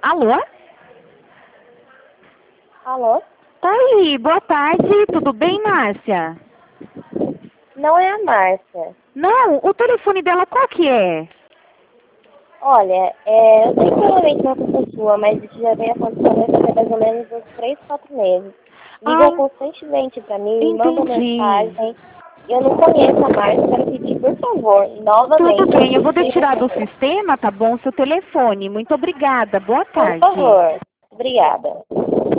Alô? Alô? Tá aí, boa tarde, tudo bem, Márcia? Não é a Márcia. Não, o telefone dela qual que é? Olha, eu sei que provavelmente não é culpa sua, mas isso já vem acontecendo há mais ou menos uns 3, 4 meses. Ligam Ai, constantemente pra mim, me mandam entendi. mensagem. Eu não conheço a Márcia, quero pedir, por favor, Tudo novamente, bem, eu vou retire retirar essa do coisa. sistema, tá bom? Seu telefone. Muito obrigada, boa Por tarde. favor. Obrigada.